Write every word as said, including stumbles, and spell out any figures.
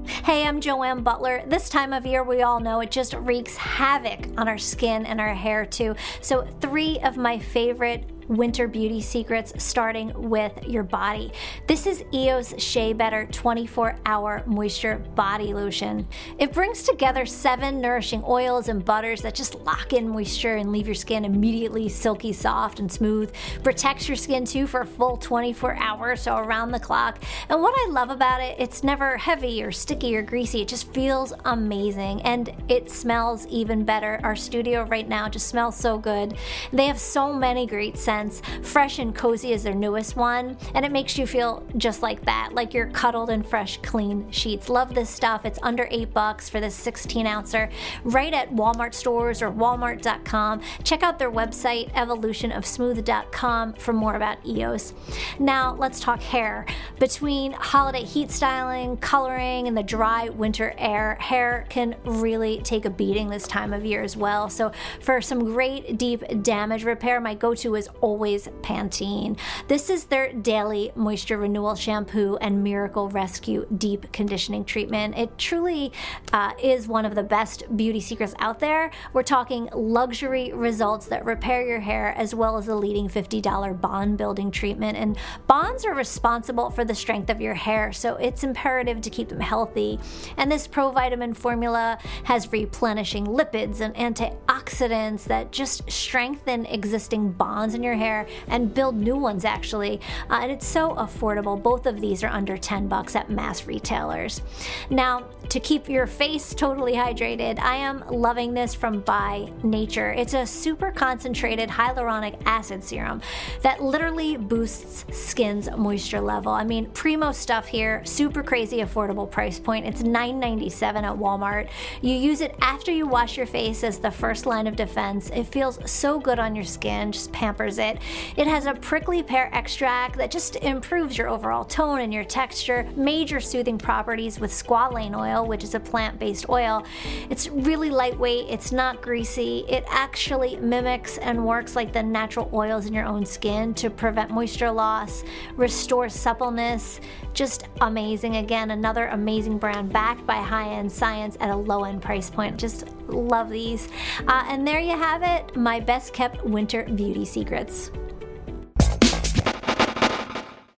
Hey, I'm Joanne Butler. This time of year, we all know it just wreaks havoc on our skin and our hair too. So three of my favorite winter beauty secrets, starting with your body. This is E O S Shea Better twenty-four hour Moisture Body Lotion. It brings together seven nourishing oils and butters that just lock in moisture and leave your skin immediately silky soft and smooth. Protects your skin too for a full twenty-four hours, so around the clock. And what I love about it, it's never heavy or sticky or greasy. It just feels amazing, and it smells even better. Our studio right now just smells so good. They have so many great scents. Fresh and Cozy is their newest one, and it makes you feel just like that, like you're cuddled in fresh, clean sheets. Love this stuff. It's under eight bucks for this sixteen ouncer, right at Walmart stores or walmart dot com. Check out their website, evolution of smooth dot com, for more about E O S. Now, let's talk hair. Between holiday heat styling, coloring, and the dry winter air, hair can really take a beating this time of year as well. So for some great deep damage repair, my go-to is always Pantene. This is their daily moisture renewal shampoo and Miracle Rescue deep conditioning treatment. It truly uh, is one of the best beauty secrets out there. We're talking luxury results that repair your hair, as well as the leading fifty dollar bond building treatment. And bonds are responsible for the strength of your hair, so it's imperative to keep them healthy. And this provitamin formula has replenishing lipids and antioxidants that just strengthen existing bonds in your hair and build new ones, actually. Uh, and it's so affordable. Both of these are under ten bucks at mass retailers. Now, to keep your face totally hydrated, I am loving this from By Nature. It's a super concentrated hyaluronic acid serum that literally boosts skin's moisture level. I mean, primo stuff here, super crazy affordable price point. It's nine ninety-seven at Walmart. You use it after you wash your face as the first line of defense. It feels so good on your skin, just pampers it. It has a prickly pear extract that just improves your overall tone and your texture. Major soothing properties with squalane oil, which is a plant-based oil. It's really lightweight, it's not greasy. It actually mimics and works like the natural oils in your own skin to prevent moisture loss, restore suppleness. Just amazing. Again, another amazing brand backed by high-end science at a low-end price point. Just love these. Uh, and there you have it, my best kept winter beauty secrets.